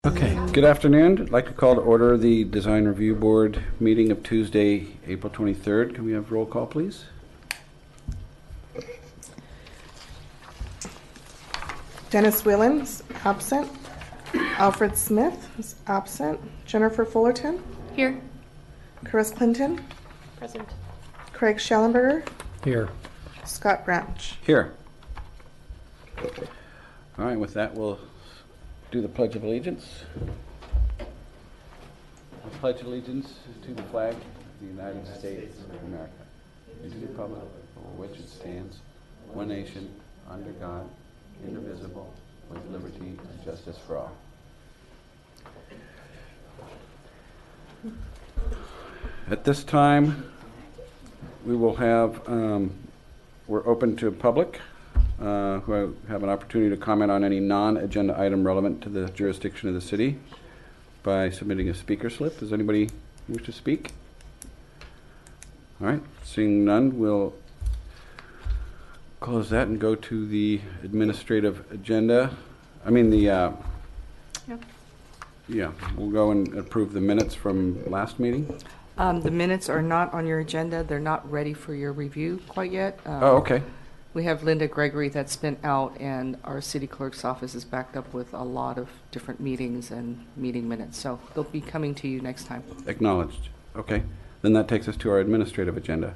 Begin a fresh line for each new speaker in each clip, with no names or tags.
Okay, good afternoon. I'd like to call to order the Design Review Board meeting of Tuesday, April 23rd. Can we have roll call, please?
Dennis Whelan absent. Alfred Smith is absent. Jennifer Fullerton.
Here.
Chris Clinton.
Present.
Craig Schellenberger.
Here.
Scott Branch.
Here. All right, with that, we'll do the Pledge of Allegiance. I pledge allegiance to the flag of the United States of America, and to the republic for which it stands, one nation, under God, indivisible, with liberty and justice for all. At this time, we will have, we're open to public who have an opportunity to comment on any non-agenda item relevant to the jurisdiction of the city by submitting a speaker slip. Does anybody wish to speak? All right, seeing none, we'll close that and go to the administrative agenda. Yeah, we'll go and approve the minutes from last meeting.
The minutes are not on your agenda. They're not ready for your review quite yet.
Oh, okay.
We have Linda Gregory that's been out, and our city clerk's office is backed up with a lot of different meetings and meeting minutes. So they'll be coming to you next time.
Acknowledged. Okay. Then that takes us to our administrative agenda.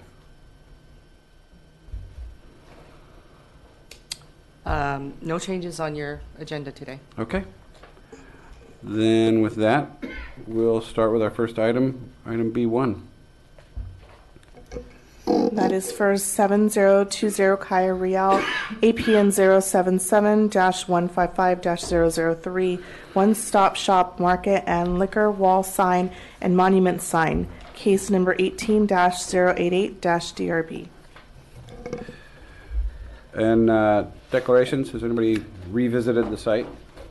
No changes on your agenda today.
Okay. Then with that, we'll start with our first item, item B1.
That is for 7020 Kaya Real, APN 077-155-003, One Stop Shop Market and Liquor Wall Sign and Monument Sign, case number 18-088-DRB.
And declarations, has anybody revisited the site?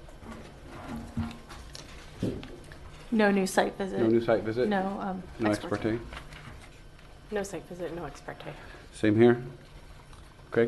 No new site visit.
No new site visit?
No.
No ex parte?
No site visit, no ex parte.
Same here? Craig?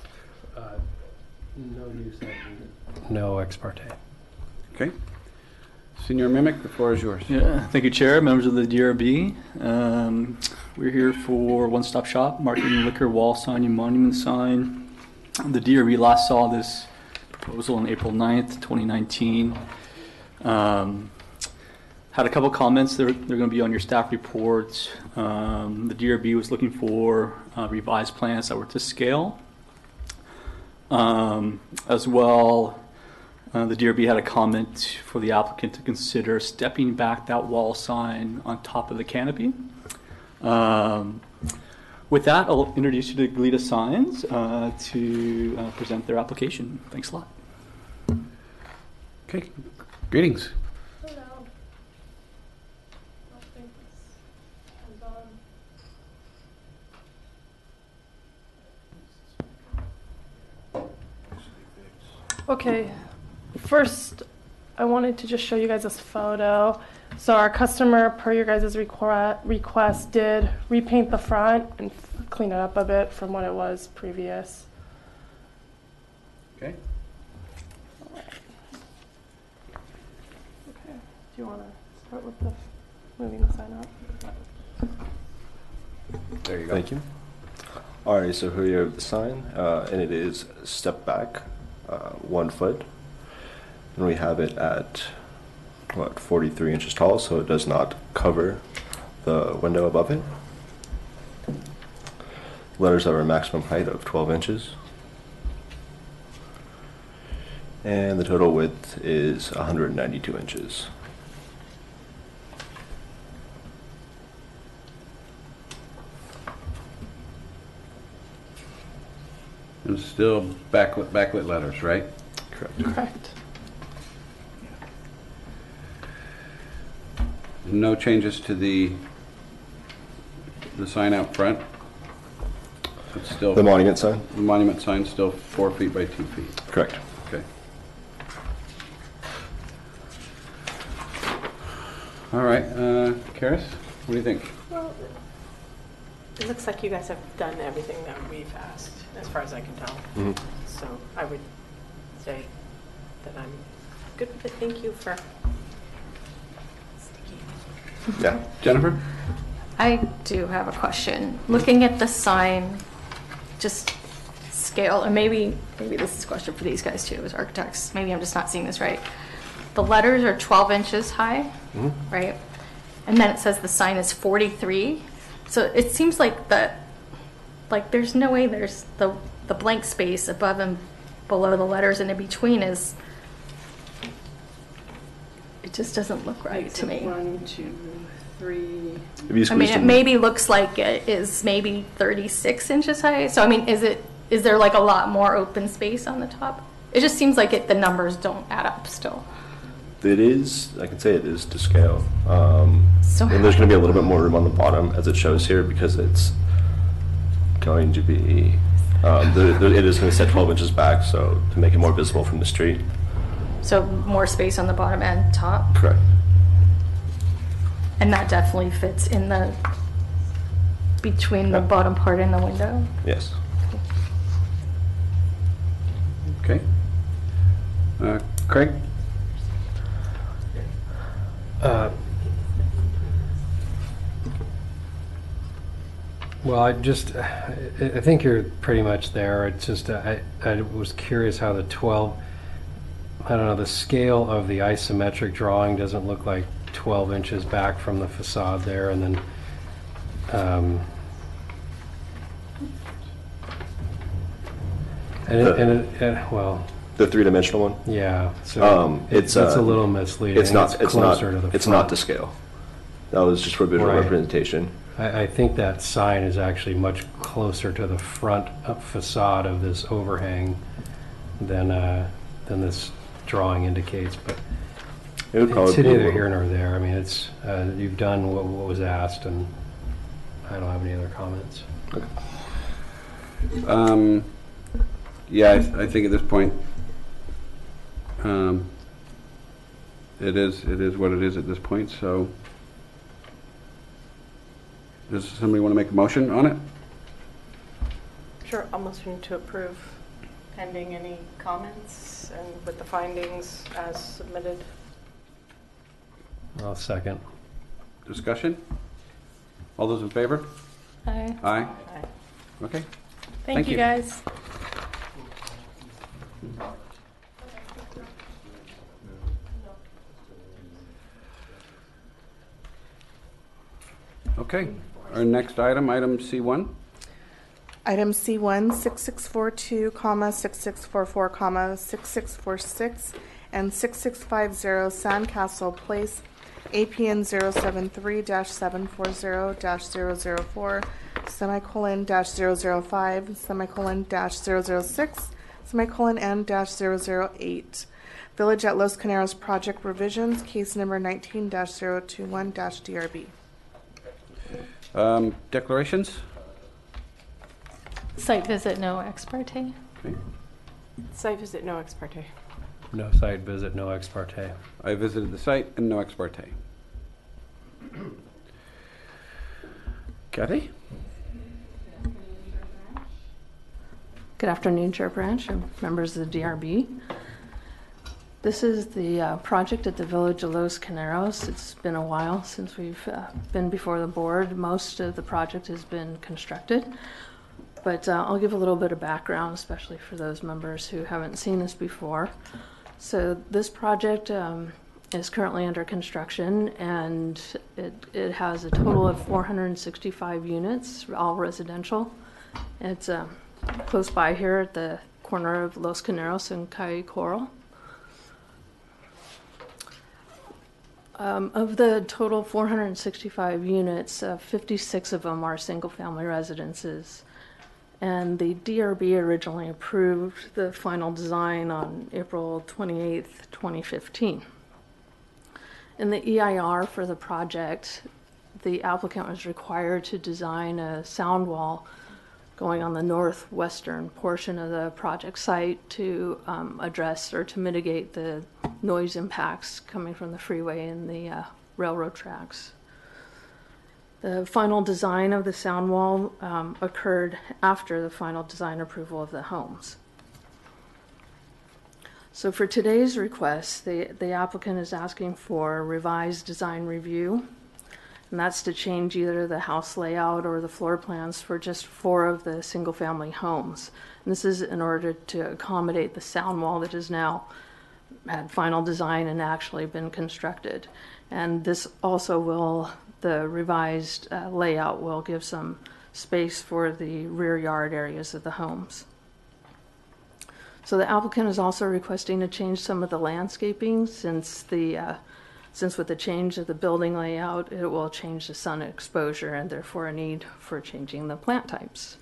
No new site. No ex parte.
Okay. Senior Mimic, the floor is yours.
Yeah, thank you, Chair, members of the DRB. We're here for One Stop Shop, marketing liquor wall sign and monument sign. The DRB last saw this proposal on April 9th, 2019. Had a couple comments. They're going to be on your staff reports. The DRB was looking for revised plans that were to scale. As well, the DRB had a comment for the applicant to consider stepping back that wall sign on top of the canopy. With that, I'll introduce you to Glita Signs to present their application. Thanks a lot.
Okay. Greetings.
Hello. Okay, first I wanted to just show you guys this photo. So our customer, per your guys' request, did repaint the front and clean it up a bit from what it was previous.
Okay.
Okay, do you want to start with the moving the sign up?
There you go.
Thank you. All right, so here you have the sign, and it is step back 1 foot, and we have it at 43 inches tall, so it does not cover the window above it. Letters have a maximum height of 12 inches, and the total width is 192 inches.
And still backlit letters, right?
Correct.
Correct.
No changes to the sign out front? It's still
The monument sign?
the monument sign still 4 feet by 2 feet.
Correct.
Okay. All right, Karis, what do you think?
Well, it looks like you guys have done everything that we've asked, as far as I can tell.
Mhm.
So I would say that I'm good with it. Thank you for
Yeah.
Jennifer?
I do have a question. Looking at the sign, just scale, and maybe this is a question for these guys too, as architects. Maybe I'm just not seeing this right. The letters are 12 inches high, right? And then it says the sign is 43. So it seems like there's no way there's the blank space above and below the letters and in between is. It just doesn't look right to me.
1, 2, 3.
If you
I mean,
squeezed
it
in-
maybe looks like it is maybe 36 inches high. So I mean, is there like a lot more open space on the top? It just seems like the numbers don't add up still.
It is, I can say it is to scale.
So
And there's going to be a little bit more room on the bottom as it shows here because it's going to be, it is going to set 12 inches back, so to make it more visible from the street.
So more space on the bottom and top,
Correct.
and that definitely fits in the between the
Yeah.
bottom part and the window.
Yes.
Okay. Craig?
Well, I think you're pretty much there. It's just, I was curious how the 12, I don't know, the scale of the isometric drawing doesn't look like 12 inches back from the facade there, and then, well,
The three-dimensional one?
yeah, so
It's
a little misleading.
It's not. It's not.
closer to the
It's
front.
not to scale. That was just for visual
Right.
representation.
I think that sign is actually much closer to the front facade of this overhang than this drawing indicates, but
It would probably
it's
be a
neither
little-
here nor there. I mean, it's, you've done what was asked, and I don't have any other comments.
Yeah, I think at this point, it is what it is at this point, so. Does somebody want to make a motion on it?
Sure, I'll motion to approve pending any comments and with the findings as submitted.
I'll second.
Discussion? All those in favor?
Aye.
Aye.
Aye.
Okay.
Thank
Thank
you
you.
guys.
Okay. Our next item, item C1.
Item C1, 6642, 6644, 6646, and 6650 Sandcastle Place, APN 073-740-004, semicolon -005, semicolon -006, semicolon N -008. Village at Los Caneros project revisions, case number 19-021-DRB.
Declarations?
Site visit, no ex parte.
Okay.
Site visit, no ex parte.
No site visit, no ex parte.
I visited the site and no ex parte. Kathy?
Good afternoon, Chair Branch and members of the DRB. This is the project at the Village of Los Caneros. It's been a while since we've been before the board. Most of the project has been constructed, but I'll give a little bit of background, especially for those members who haven't seen this before. So this project is currently under construction, and it has a total of 465 units, all residential. It's close by here at the corner of Los Caneros and Calle Coral. Of the total 465 units, 56 of them are single-family residences. And the DRB originally approved the final design on April 28th, 2015. In the EIR for the project, the applicant was required to design a sound wall going on the northwestern portion of the project site to address or to mitigate the noise impacts coming from the freeway and the railroad tracks. The final design of the sound wall occurred after the final design approval of the homes. So for today's request, the applicant is asking for a revised design review and that's to change either the house layout or the floor plans for just 4 of the single-family homes. And this is in order to accommodate the sound wall that has now had final design and actually been constructed. And this also will, the revised layout will give some space for the rear yard areas of the homes. So the applicant is also requesting to change some of the landscaping since with the change of the building layout, it will change the sun exposure and therefore a need for changing the plant types.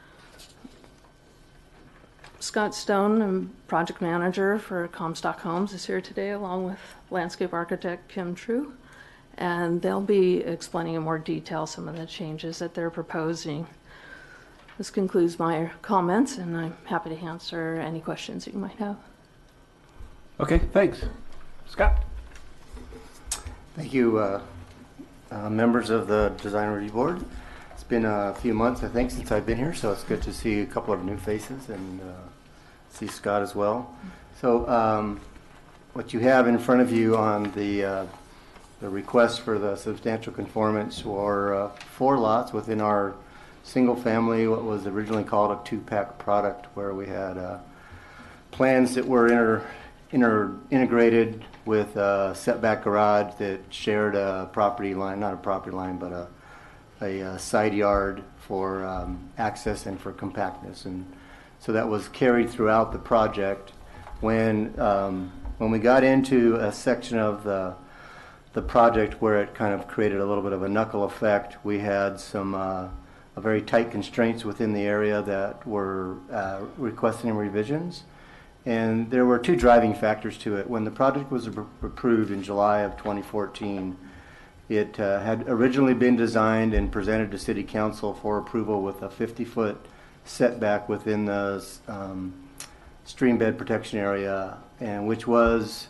Scott Stone, project manager for Comstock Homes, is here today along with landscape architect Kim True, and they'll be explaining in more detail some of the changes that they're proposing. This concludes my comments, and I'm happy to answer any questions that you might have.
Okay, thanks. Scott?
Thank you, members of the Design Review Board. It's been a few months, I think, since I've been here, so it's good to see a couple of new faces and see Scott as well. So what you have in front of you on the request for the substantial conformance were 4 lots within our single family, what was originally called a 2-pack product, where we had plans that were integrated with a setback garage that shared a property line, not a property line, but a side yard for access and for compactness. And so that was carried throughout the project. When we got into a section of the project where it kind of created a little bit of a knuckle effect, we had some very tight constraints within the area that were requesting revisions. And there were 2 driving factors to it. When the project was approved in July of 2014, it had originally been designed and presented to City Council for approval with a 50-foot setback within the stream bed protection area, and which was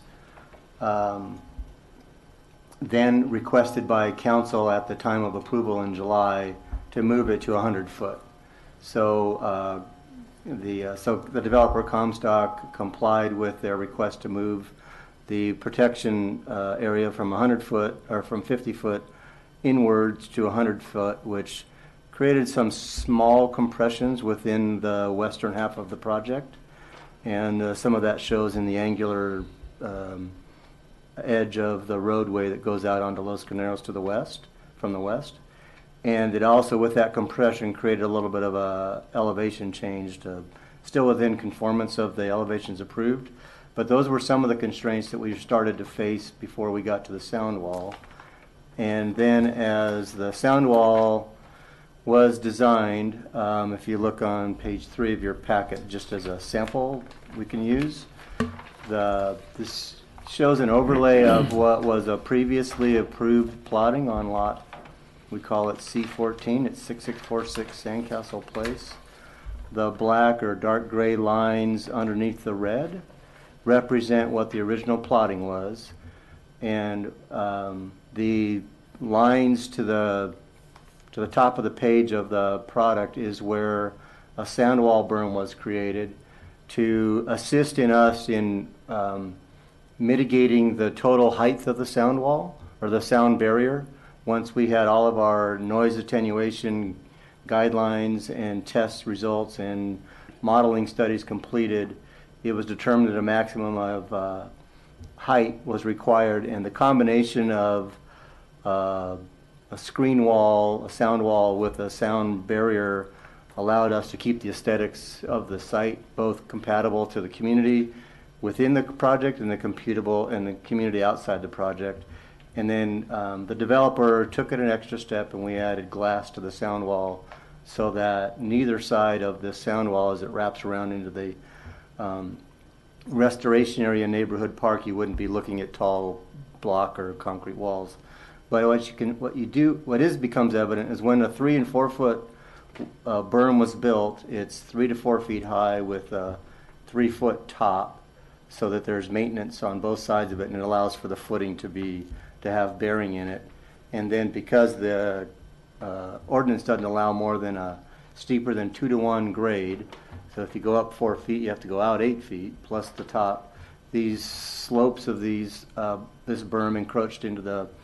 then requested by Council at the time of approval in July to move it to 100 foot. So the developer Comstock complied with their request to move the protection area from 100 foot or from 50 foot inwards to 100 foot, which created some small compressions within the western half of the project, and some of that shows in the angular edge of the roadway that goes out onto Los Carneros to the west, from the west. And it also, with that compression, created a little bit of a elevation change to still within conformance of the elevations approved. But those were some of the constraints that we started to face before we got to the sound wall. And then as the sound wall was designed, if you look on page 3 of your packet, just as a sample we can use, this shows an overlay of what was a previously approved plotting on lot. We call it C14. It's 6646 Sandcastle Place. The black or dark gray lines underneath the red represent what the original plotting was, and the lines to the top of the page of the product is where a sound wall berm was created to assist in us in mitigating the total height of the sound wall or the sound barrier. Once we had all of our noise attenuation guidelines and test results and modeling studies completed, it was determined that a maximum of height was required, and the combination of a screen wall, a sound wall with a sound barrier allowed us to keep the aesthetics of the site both compatible to the community within the project and the computable and the community outside the project. And then the developer took it an extra step, and we added glass to the sound wall so that neither side of the sound wall, as it wraps around into the restoration area neighborhood park, you wouldn't be looking at tall block or concrete walls. But what becomes evident is when a 3 and 4 foot berm was built, it's 3 to 4 feet high with a 3 foot top, so that there's maintenance on both sides of it, and it allows for the footing to have bearing in it. And then because the ordinance doesn't allow more than a steeper than 2 to 1 grade, so if you go up 4 feet, you have to go out 8 feet plus the top. These slopes of this berm encroached into the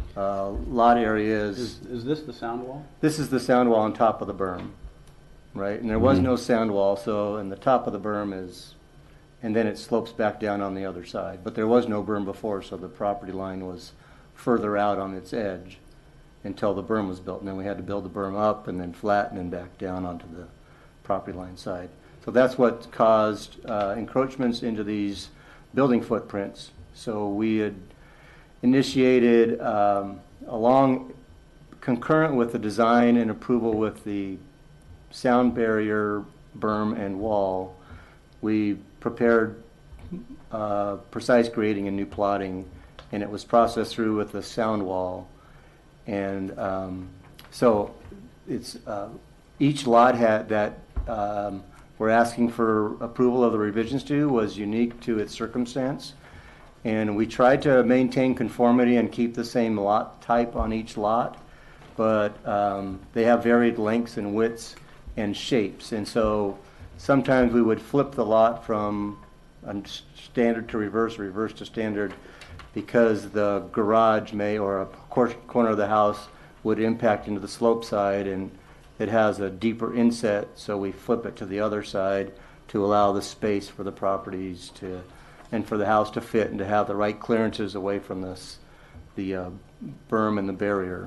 lot area is,
Is this the sound wall?
this is the sound wall on top of the berm, right? And there was no sound wall, so, and the top of the berm is, and then it slopes back down on the other side. But there was no berm before, so the property line was further out on its edge until the berm was built. And then we had to build the berm up and then flatten and back down onto the property line side. So that's what caused encroachments into these building footprints. So we had initiated along concurrent with the design and approval with the sound barrier, berm, and wall, we prepared precise grading and new plotting, and it was processed through with the sound wall. And so it's each lot had that we're asking for approval of the revisions to was unique to its circumstance. And we tried to maintain conformity and keep the same lot type on each lot, but they have varied lengths and widths and shapes. And so sometimes we would flip the lot from a standard to reverse, reverse to standard, because the garage may, or a corner of the house would impact into the slope side, and it has a deeper inset, so we flip it to the other side to allow the space for the properties to, and for the house to fit and to have the right clearances away from this, the berm and the barrier.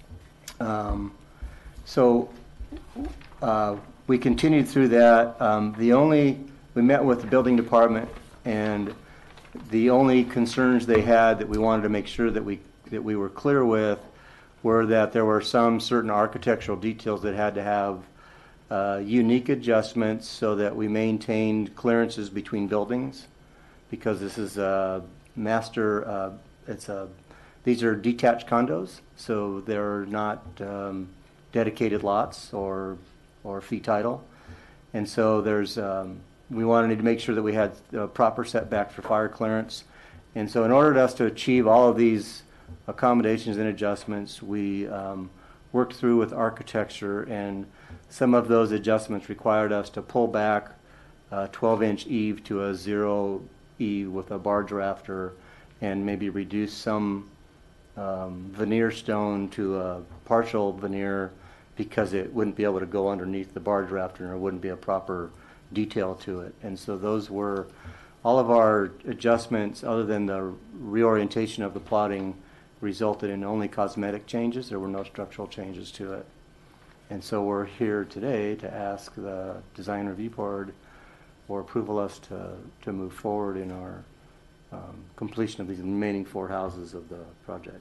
We continued through that. We met with the building department, and the only concerns they had that we wanted to make sure that we were clear with were that there were some certain architectural details that had to have unique adjustments so that we maintained clearances between buildings, because this is a master, these are detached condos, so they're not dedicated lots or fee title. And so there's, we wanted to make sure that we had proper setback for fire clearance. And so in order for us to achieve all of these accommodations and adjustments, we worked through with architecture, and some of those adjustments required us to pull back a 12-inch eave to a 0 eave with a barge rafter, and maybe reduce some veneer stone to a partial veneer, because it wouldn't be able to go underneath the barge rafter and there wouldn't be a proper detail to it. And so those were all of our adjustments, other than the reorientation of the plotting, resulted in only cosmetic changes. There were no structural changes to it. And so we're here today to ask the Design Review Board for approval us to move forward in our completion of these remaining 4 houses of the project.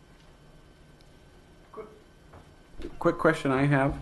Quick question I have,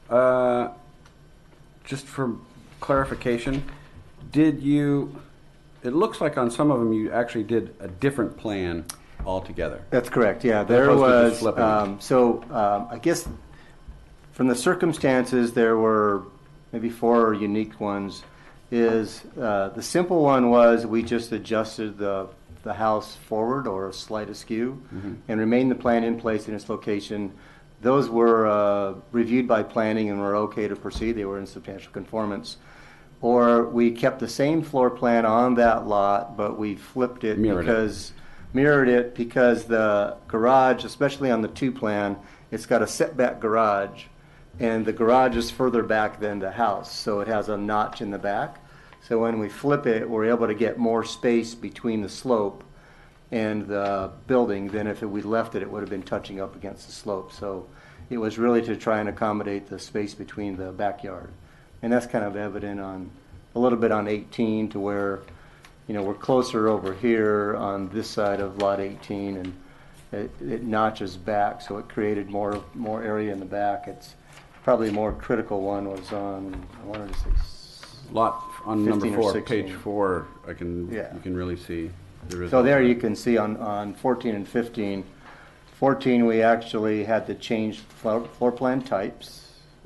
just for clarification, did you, it looks like on some of them you actually did a different plan altogether.
That's correct, yeah. There was, I guess from the circumstances, there were maybe 4 unique ones. The simple one was we just adjusted the house forward or a slight askew, and remained the plan in place in its location. Those were reviewed by planning and were okay to proceed. They were in substantial conformance. Or we kept the same floor plan on that lot, but we flipped it, mirrored it because the garage, especially on the 2 plan, it's got a setback garage, and the garage is further back than the house, so it has a notch in the back. So when we flip it, we're able to get more space between the slope and the building than if we left it, it would have been touching up against the slope. So it was really to try and accommodate the space between the backyard. And that's kind of evident on a little bit on 18, to where, you know, we're closer over here on this side of lot 18, and it notches back, so it created more area in the back. It's probably a more critical one was on, I wanted to say
lot on number 4, page 4,
Yeah.
you can really see.
So there you can see on 14 and 15. 14, we actually had to change floor plan types.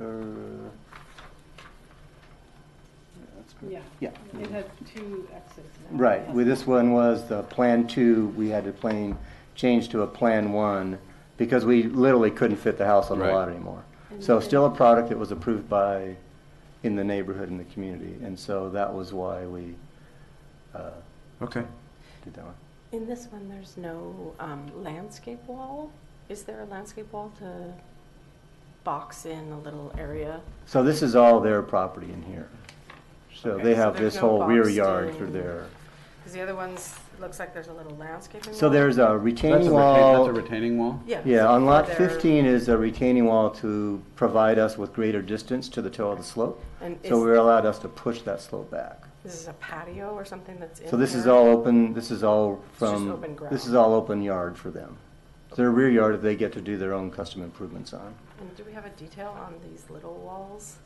Yeah. It had 2 exits now.
Right. With this one was the plan 2. We had to change to a plan 1 because we literally couldn't fit the house on the lot anymore. So still a product that was approved by in the neighborhood and the community, and so that was why we
okay.
did that one.
In this one, there's no landscape wall. Is there a landscape wall to box in a little area?
So this is all their property in here. So
Okay,
they
so
have
there's
this
no
whole rear
boxed
yard
in-
through there.
Because the other ones, it looks like there's a little landscaping
So
wall.
there's a
That's
retaining
a
wall.
retaining wall?
Yeah.
Yeah,
so
on
for
lot
their-
15 is a retaining wall to provide us with greater distance to the toe of the slope.
And
So
is-
we're allowed us to push that slope back.
This is a patio or something that's in
So this is
here?
all open, this is all
just
from,
open ground.
this is all open yard for them. Their rear yard, they get to do their own custom improvements on.
And do we have a detail on these little walls?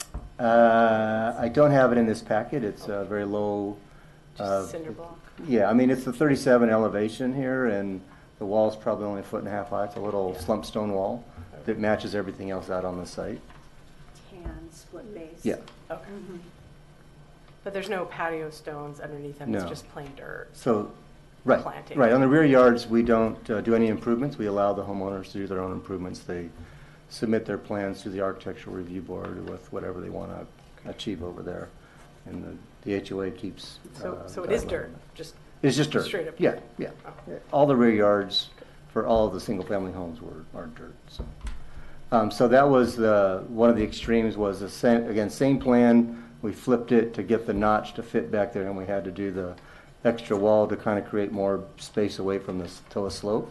I don't have it in this packet, it's a very low.
Just cinder block?
Yeah, I mean, it's the 37 elevation here, and the wall's probably only 1.5 feet high. It's a little slump stone wall that matches everything else out on the site.
Tan split base.
Yeah.
Okay. But there's no patio stones underneath them, it's
No.
just plain dirt.
So, right,
Planting.
right. On the rear yards, we don't do any improvements. We allow the homeowners to do their own improvements. They submit their plans to the architectural review board with whatever they want to achieve over there. And the HOA keeps.
So it is
guidelines.
dirt, just
It's just dirt.
straight up
Yeah,
dirt.
yeah.
Oh.
All the rear yards for all of the single-family homes are dirt. So that was one of the extremes was again, same plan. We flipped it to get the notch to fit back there, and we had to do the extra wall to kind of create more space away from the toe slope.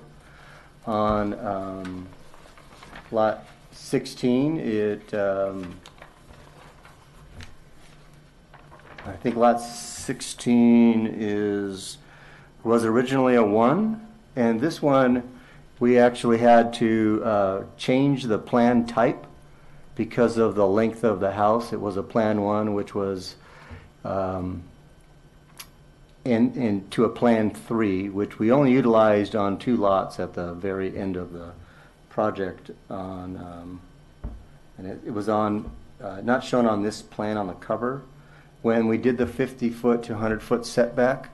On lot 16, I think lot 16 was originally a 1, and this one, we actually had to change the plan type because of the length of the house. It was a Plan 1, which was into a Plan 3, which we only utilized on 2 lots at the very end of the project. And it was on, not shown on this plan on the cover. When we did the 50-foot to 100-foot setback,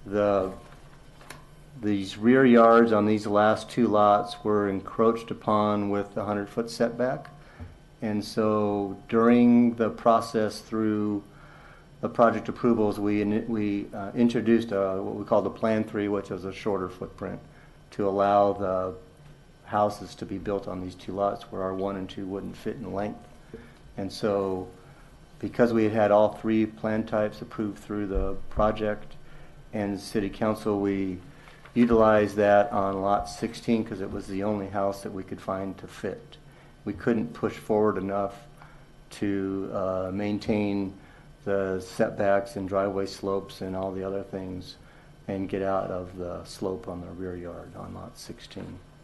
these rear yards on these last 2 lots were encroached upon with the 100-foot setback. And so during the process through the project approvals, we introduced what we call the Plan 3, which is a shorter footprint, to allow the houses to be built on these 2 lots where our 1 and 2 wouldn't fit in length. And so because we had all 3 plan types approved through the project and City Council, we utilized that on lot 16 because it was the only house that we could find to fit. We couldn't push forward enough to maintain the setbacks and driveway slopes and all the other things and get out of the slope on the rear yard on lot 16.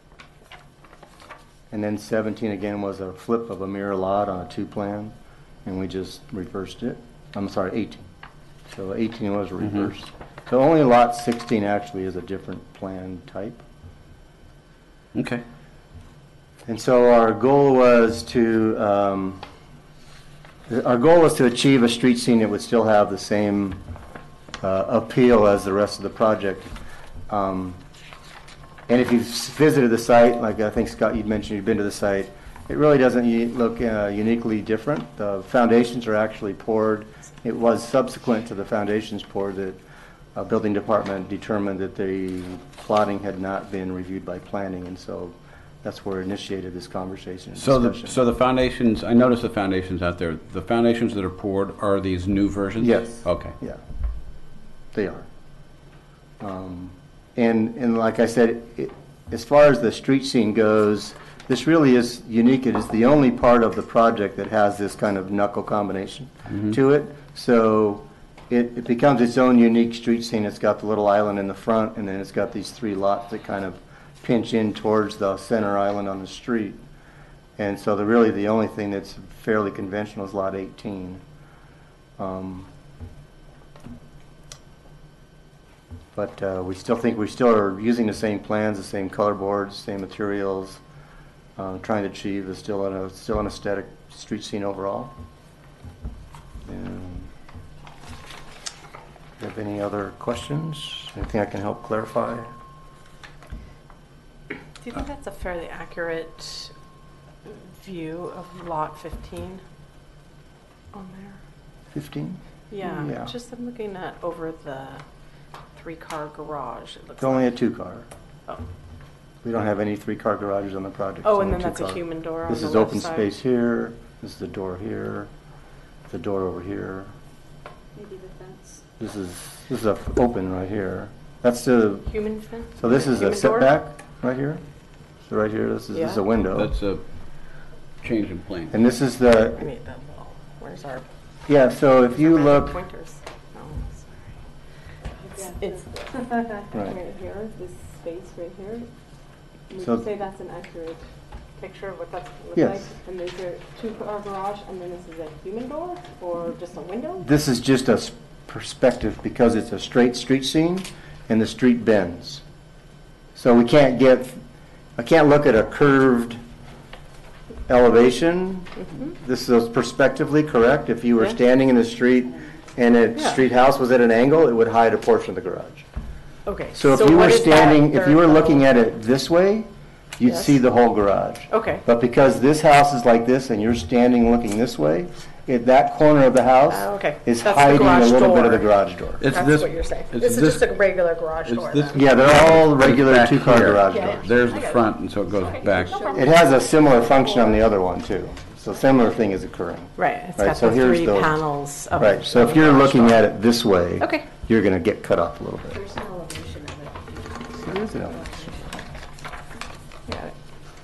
And then 17 again was a flip of a mirror lot on a 2 plan, and we just reversed it. I'm sorry, 18. So 18 was reversed. So only lot 16 actually is a different plan type.
Okay.
And so our goal was to achieve a street scene that would still have the same appeal as the rest of the project. And if you've visited the site, like I think Scott, you'd mentioned you've been to the site, it really doesn't look uniquely different. The foundations are actually poured. It was subsequent to the foundations poured that building department determined that the plotting had not been reviewed by planning, and so that's where it initiated this conversation and discussion.
So the foundations, I noticed the foundations out there. The foundations that are poured are these new versions?
Yes.
Okay.
Yeah, they are. And like I said, as far as the street scene goes, this really is unique. It is the only part of the project that has this kind of knuckle combination to it. So it becomes its own unique street scene. It's got the little island in the front, and then it's got these 3 lots that kind of pinch in towards the center island on the street. And so really the only thing that's fairly conventional is lot 18. But we still think we still are using the same plans, the same color boards, same materials, trying to achieve still an aesthetic street scene overall. And do you have any other questions? Anything I can help clarify?
Do you think that's a fairly accurate view of lot 15 on there?
15?
Yeah,
Yeah.
just I'm looking at over the 3-car garage, it looks
It's only
like.
a 2-car.
Oh.
We don't have any 3-car garages on the project.
Oh,
It's
and
only
then that's a
2-car.
human door on
This
the
is
left
open
side.
space here, this is the door here, the door over here.
Maybe the fence.
This is a open right here. That's the,
Human fence?
so this is a
Human door?
setback right here. So right here, this is
Yeah.
a window.
That's a change in plane.
And this is the,
I mean, where's our
yeah, so if you look,
pointers? Oh, sorry. It's
right.
right here, this space right here. Would
So-
you say that's an accurate picture of what that's looks
Yes.
like? And is there 2-car garage, and then this is a human door, or just a window?
This is just a perspective because it's a straight street scene and the street bends. So I can't look at a curved elevation. This is perspectively correct. If you were
Yeah.
standing in the street and a
Yeah.
street house was at an angle, it would hide a portion of the garage.
Okay.
So if you
what
were
is that
standing, if you were
third
looking
level?
at it this way, you'd
Yes.
see the whole garage.
Okay.
But because this house is like this and you're standing looking this way, that corner of the house
Okay.
is
That's the
hiding a
garage
little bit of
door.
the garage door.
It's
That's
this,
what you're saying.
it's
This is
this-
just a regular garage
it's
door
this-
then?
Yeah, they're all
It's
regular
back
2-car
here.
garage
Yeah.
doors.
There's the front, and so it goes back.
It has a similar function on the other one too. So similar thing is occurring.
Right, it's
Right,
got
so
the
here's
3
the-
panels of
Right, so
of
if
the
you're
garage
looking
door.
at it this way,
Okay.
you're going to get cut off a little bit.
There's an elevation of it.
There is an elevation.
Got it.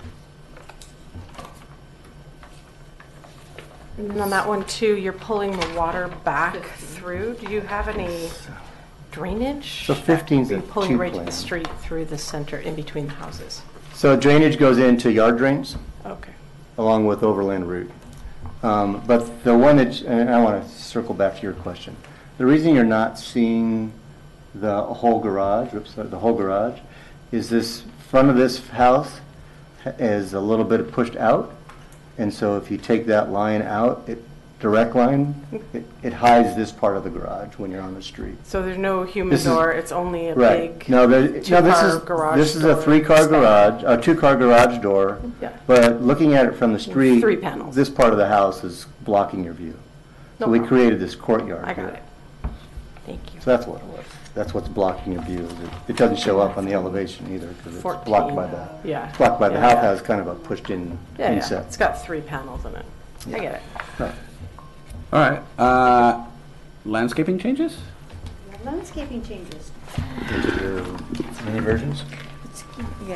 And then on that one too, you're pulling the water back through. Do you have any drainage?
So 15 's
You're
a
pulling
tube
right to the
plan.
street through the center, in between the houses.
So drainage goes into yard drains
Okay.
along with overland route. But the one that, and I want to circle back to your question. The reason you're not seeing the whole garage, the whole garage, is this front of this house is a little bit pushed out. And so if you take that line out, direct line, it hides this part of the garage when you're on the street.
So there's no human
This is-
door, it's only a
Right.
big
No, this
two-car
is,
garage
this is a
door
3-car
span.
garage, a 2-car garage door.
Yeah.
But looking at it from the street.
3 panels.
This part of the house is blocking your view. So
No
we
problem.
created this courtyard
I
here.
got it. Thank you.
So that's what it was. That's what's blocking your view. It doesn't show up on the elevation either because it's
14.
blocked by the,
Yeah.
it's blocked by the
Yeah,
house
yeah.
has kind of a pushed in
Yeah, yeah,
inset.
it's got 3 panels in it. I get it.
Right.
All right, landscaping changes?
Landscaping changes.
These are your mini versions?
Yeah.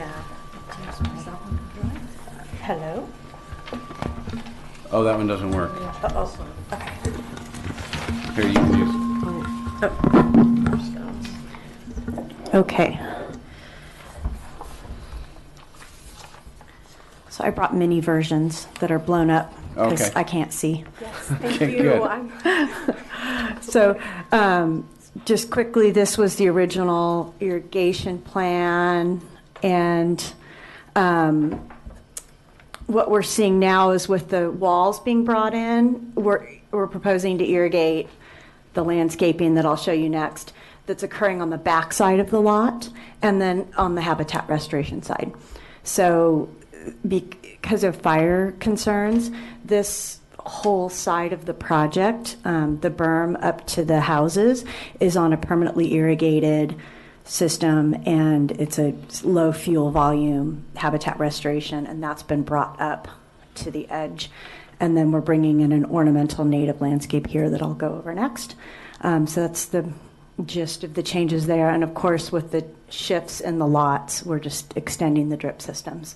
Hello?
Oh, that one doesn't work.
Uh-oh. Okay.
Here, you can use.
Okay. So I brought mini versions that are blown up because
Okay.
I can't see.
Yes, thank
Okay,
you.
good.
So, just quickly, this was the original irrigation plan, and what we're seeing now is with the walls being brought in, we're proposing to irrigate the landscaping that I'll show you next that's occurring on the back side of the lot and then on the habitat restoration side. So because of fire concerns, this whole side of the project, the berm up to the houses, is on a permanently irrigated system, and it's a low fuel volume habitat restoration, and that's been brought up to the edge. And then we're bringing in an ornamental native landscape here that I'll go over next. So that's the gist of the changes there. And of course, with the shifts in the lots, we're just extending the drip systems.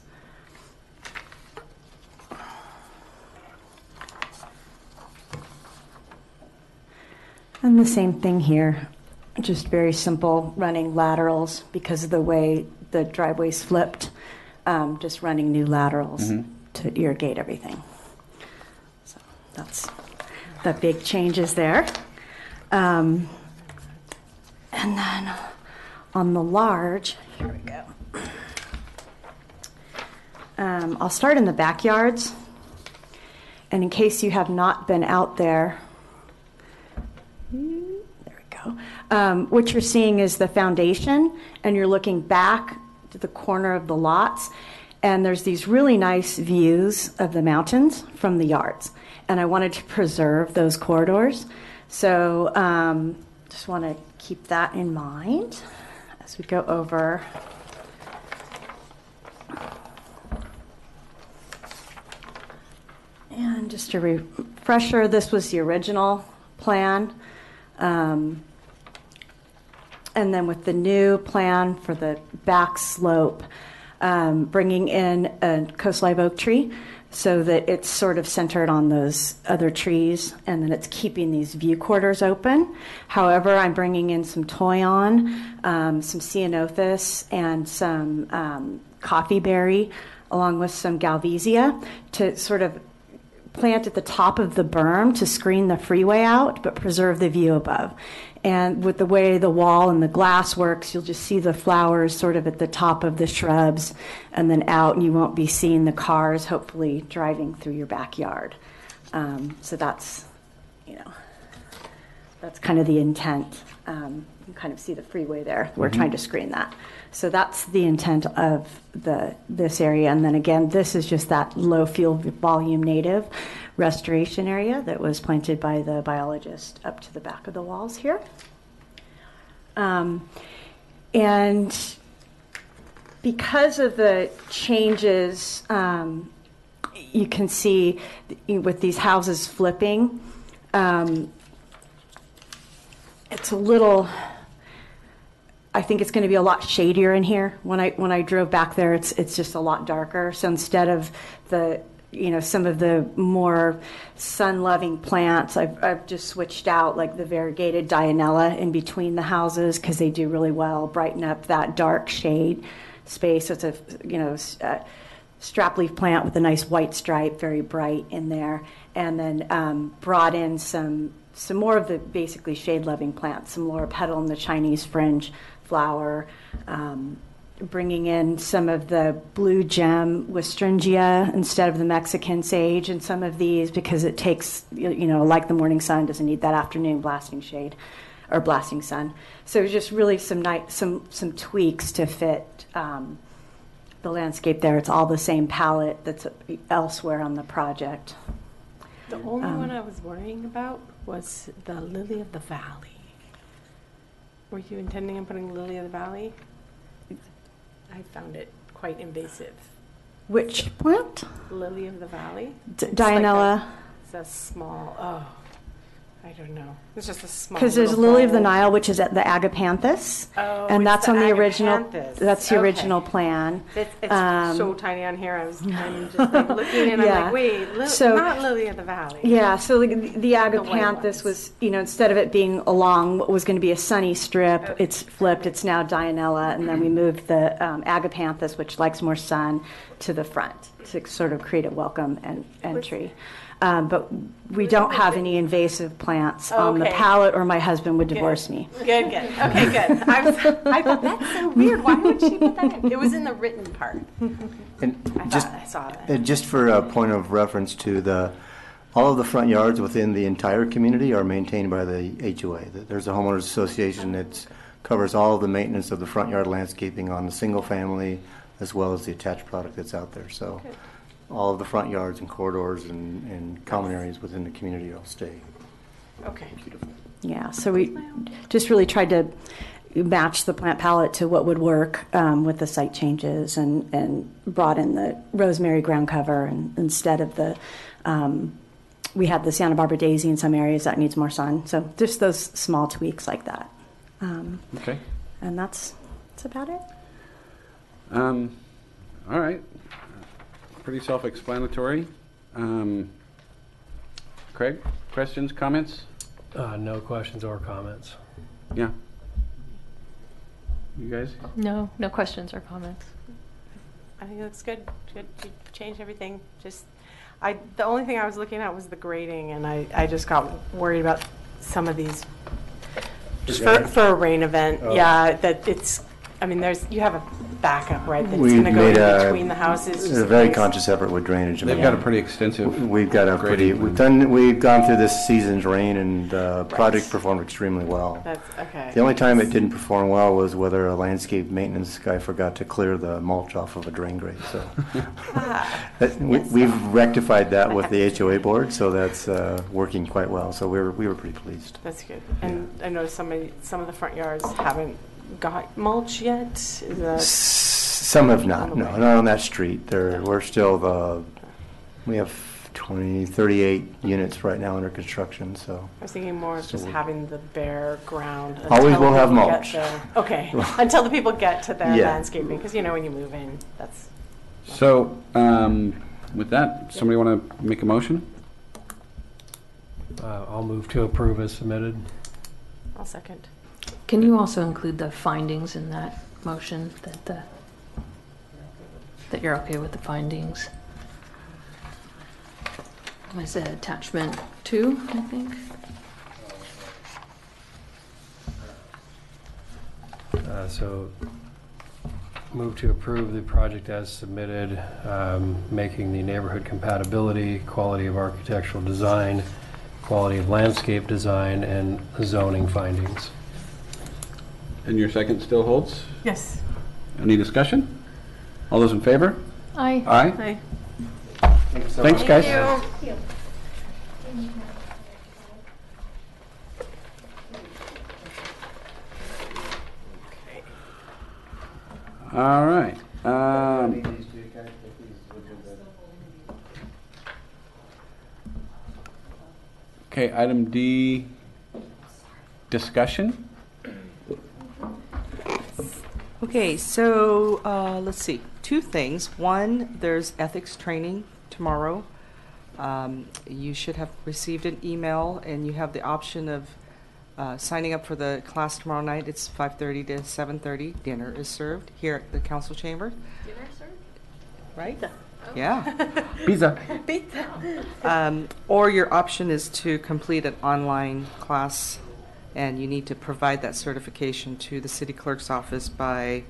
And the same thing here, just very simple running laterals because of the way the driveway's flipped, just running new laterals to irrigate everything. So that's the big changes there. And then on the large, here we go. I'll start in the backyards. And in case you have not been out there, there we go. What you're seeing is the foundation, and you're looking back to the corner of the lots, and there's these really nice views of the mountains from the yards. And I wanted to preserve those corridors. So just want to keep that in mind as we go over. And just a refresher, this was the original plan. And then with the new plan for the back slope, bringing in a coast live oak tree so that it's sort of centered on those other trees, and then it's keeping these view quarters open. However, I'm bringing in some toyon, some ceanothus, and some coffee berry, along with some galvesia to sort of plant at the top of the berm to screen the freeway out, but preserve the view above. And with the way the wall and the glass works, you'll just see the flowers sort of at the top of the shrubs and then out, and you won't be seeing the cars hopefully driving through your backyard. So that's, that's kind of the intent. You can kind of see the freeway there. We're trying to screen that. So that's the intent of this area. And then again, this is just that low field volume native restoration area that was planted by the biologist up to the back of the walls here. And because of the changes, you can see with these houses flipping, it's a little, I think it's going to be a lot shadier in here. When I drove back there, it's just a lot darker. So instead of the, some of the more sun-loving plants, I've just switched out like the variegated Dianella in between the houses because they do really well, brighten up that dark shade space. So it's a, strap leaf plant with a nice white stripe, very bright in there. And then brought in some more of the basically shade-loving plants, some Laura petal and the Chinese fringe flower, bringing in some of the blue gem Westringia instead of the Mexican sage in some of these because it takes, like the morning sun, doesn't need that afternoon blasting shade or blasting sun. So just really some tweaks to fit the landscape there. It's all the same palette that's elsewhere on the project.
The only one I was worrying about was the lily of the valley. Were you intending on putting lily of the valley? I found it quite invasive.
Which plant?
Lily of the valley.
Dianella.
It's a small, I don't know. It's just a small.
Because there's Lily of the Nile, which is at the Agapanthus, and that's on the original. That's the original plan.
It's so tiny on here. I'm just like looking and I'm like, wait, not Lily of the Valley.
Yeah. So the Agapanthus was, instead of it being along what was going to be a sunny strip, it's flipped. It's now Dianella, and then we moved the Agapanthus, which likes more sun, to the front to sort of create a welcome entry. But we don't have any invasive plants on the palette, or my husband would divorce me.
Good. Okay, good. I thought, that's so weird. Why would she put that in? It was in the written part.
And
I saw that.
Just for a point of reference to all of the front yards within the entire community are maintained by the HOA. There's a homeowners association that covers all of the maintenance of the front yard landscaping on the single family as well as the attached product that's out there. So. Good. All of the front yards and corridors and common areas within the community will stay.
Okay.
Beautiful.
Yeah, so we just really tried to match the plant palette to what would work with the site changes and brought in the rosemary ground cover and instead of the, we had the Santa Barbara daisy in some areas that needs more sun. So just those small tweaks like that.
Okay.
And that's about it.
All right. Pretty self-explanatory. Craig, questions, comments?
No questions or comments.
Yeah. You guys?
No questions or comments.
I think it looks good. Good. You changed everything. The only thing I was looking at was the grading, and I just got worried about some of these. Just for a rain event, that it's. I mean, you have a backup, right? That's
We've
going to go
made
in between the houses.
a
just
very
makes-
conscious effort with drainage.
They've got a pretty extensive.
We've got a pretty.
grading
We've gone through this season's rain, and the project performed extremely well.
That's okay.
The only time it didn't perform well was whether a landscape maintenance guy forgot to clear the mulch off of a drain grate. So we've rectified that with the HOA board, so that's working quite well. So we were pretty pleased.
That's good. And I noticed some of the front yards haven't got mulch yet. Is that
Some have not. No, not on that street. We're still we have 38 units right now under construction. So
I was thinking more of just
So-
having the bare ground.
Always
until
will have
people get
mulch.
there. Okay, until the people get to their
Yeah.
landscaping, because when you move in, that's.
So, with that, somebody want to make a motion?
I'll move to approve as submitted.
I'll second.
Can you also include the findings in that motion, that you're okay with the findings? Was it attachment 2, I think?
So move to approve the project as submitted, making the neighborhood compatibility, quality of architectural design, quality of landscape design, and zoning findings.
And your second still holds?
Yes.
Any discussion? All those in favor?
Aye.
Aye.
Hi.
Thanks, guys. All right. Okay, item D, discussion.
Okay, so let's see, 2 things. One, there's ethics training tomorrow. You should have received an email, and you have the option of signing up for the class tomorrow night. It's 5:30 to 7:30. Dinner is served here at the council chamber.
Dinner, sir?
Right? Yeah.
Pizza.
Or your option is to complete an online class, and you need to provide that certification to the city clerk's office by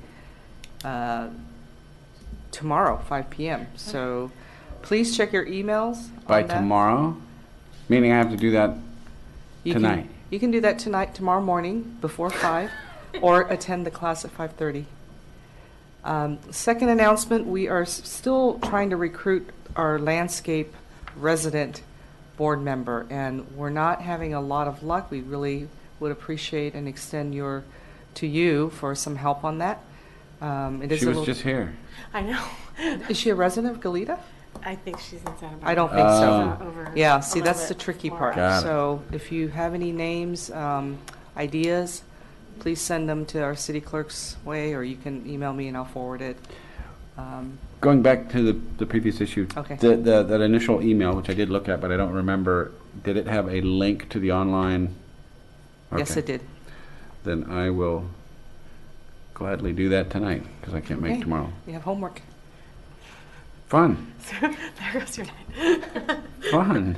tomorrow, 5 p.m. So please check your emails.
By
on that.
tomorrow? Meaning I have to do that
You
tonight?
You can do that tonight, tomorrow morning, before 5, or attend the class at 5:30. Second announcement, we are still trying to recruit our landscape resident board member, and we're not having a lot of luck. We really would appreciate and extend to you for some help on that. It is
She
a
was
little-
just here.
I know.
Is she a resident of Goleta?
I think she's in Santa Barbara.
I don't think so.
Over
Yeah,
a
see,
little
that's the
bit
tricky
more.
part.
Got it.
So if you have any names, ideas, please send them to our city clerk's way, or you can email me and I'll forward it.
Going back to the previous issue.
Okay.
That initial email, which I did look at, but I don't remember, did it have a link to the online?
Yes,
Okay.
it did.
Then I will gladly do that tonight, because I can't make
Okay.
tomorrow.
You have homework.
Fun.
There goes your night.
Fun.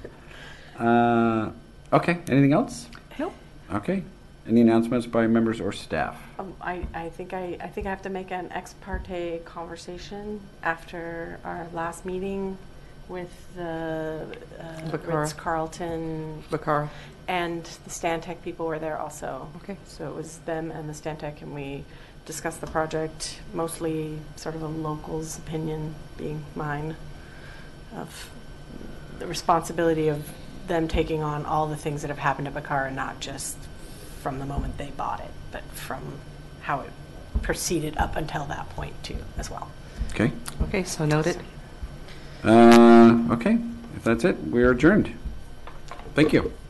Okay, anything else?
Nope.
Okay. Any announcements by members or staff?
I think I have to make an ex parte conversation after our last meeting with the
Bacara.
Ritz-Carlton
Bacara.
and the Stantec people were there also.
Okay.
So it was them and the Stantec, and we discussed the project, mostly sort of a local's opinion being mine, of the responsibility of them taking on all the things that have happened at Bacara, not just from the moment they bought it, but from how it proceeded up until that point too, as well.
Okay.
Okay, so noted.
Okay, if that's it, we are adjourned. Thank you.